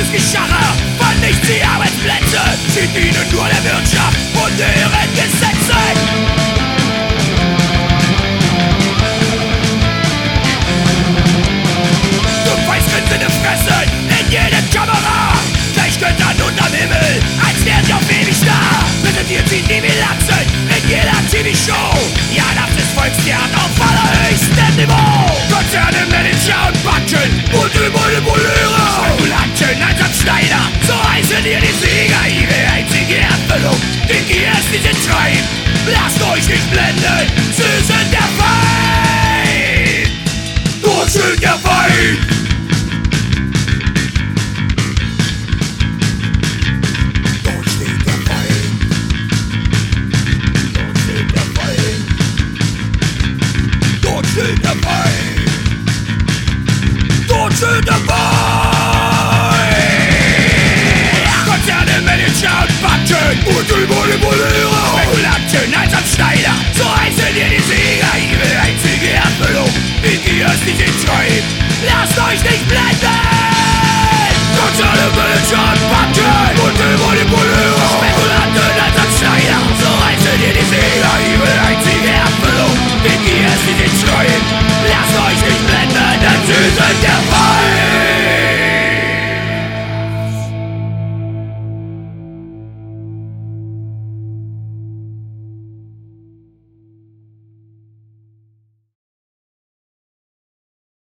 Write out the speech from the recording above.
Geschacher vernichtet die Arbeitsplätze, sie dienen nur der Wirtschaft und deren Gesetze. Du Weißgrinsen im Fressen in jede Kamera, gleich Göttern unterm Himmel, als wären sie auf ewig da. Präsentiert sie die Bilanzen in jeder TV-Show. Ja, das ist Volkstheater auf allerhöchstem Niveau. Konzerne, Manager und Banken und Multimuleure, Spekulanten als am Schneider, so heißen ihr die Sieger. Ihre einzige Erfüllung, den Giers, die sie treiben. Lasst euch nicht blenden, sie sind der Feind. Dort steht der Feind. Dort steht der Feind! Konzerne, Manager und Banken und Multimuleure, Spekulanten als am Schneider, so heißen ihr die Sieger. Ihre einzige Erfüllung, die Gier, die sie treiben. Lasst euch nicht blenden! Konzerne, Manager und Banken und Multimuleure, Spekulanten als am Schneider, so heißen ihr die Sieger. Ihre einzige Erfüllung, die Gier, die sie treiben. Lasst euch nicht blenden!